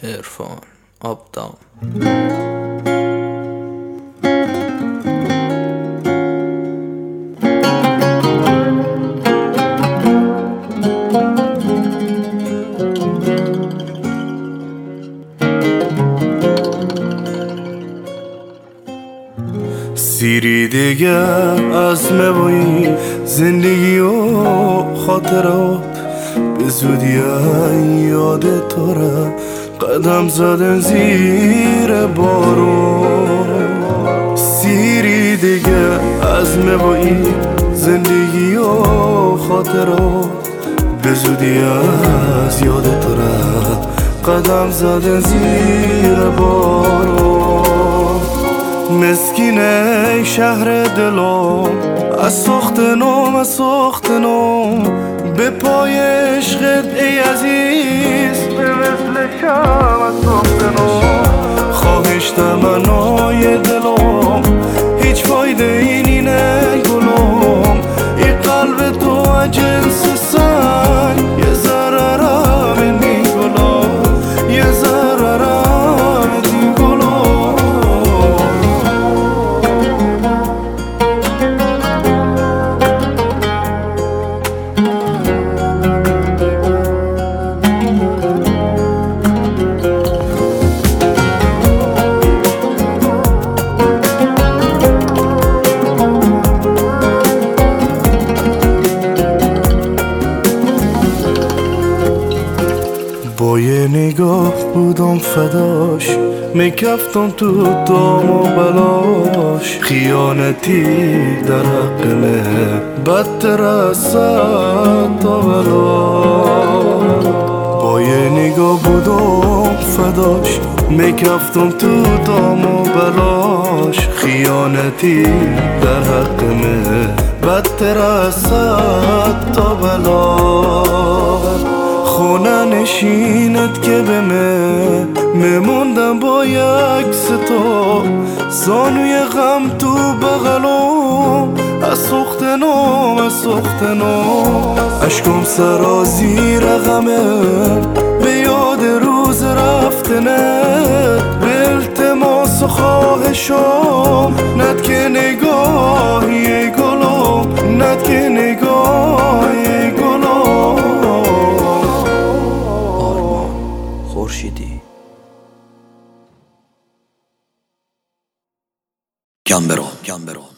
عرفان آبدام. سیری دیگه از موی زندگی و خاطرات به زودی یاد تو را قدم زدن زیر بارون. سیری دیگه از موی زندگی و خاطرات به زودی از یاد تو را قدم زدن زیر بارون. مسکین ای شهر دلم از سخت نوم به پای عشقت ای عزیز به مثل شم از سخت نوم. خواهش تمنای دلم هیچ فایده اینی نگلم، این قلب تو از جنس سنگ یه ذره را بندی گلم، یه ذره را بندی گلم. با یه نگاه بودم فداش، میکفتم تو دام و بلاش. خیانتی در حقمه بدتر از صد تا بلا. با یه نگاه بودم فداش، میکفتم تو دام و بلاش. خیانتی در حقمه بدتر از صد تا بلا. خونه نشینت که به میموندم با یکس تو، زانوی غم تو بغلم از سخت نوم. عشقم سرازیر غمه به یاد روز رفتنت، به التماس و خواهشم ند که نگاهی گلم، ند که نگاهی گلم. خورشیدی گم برو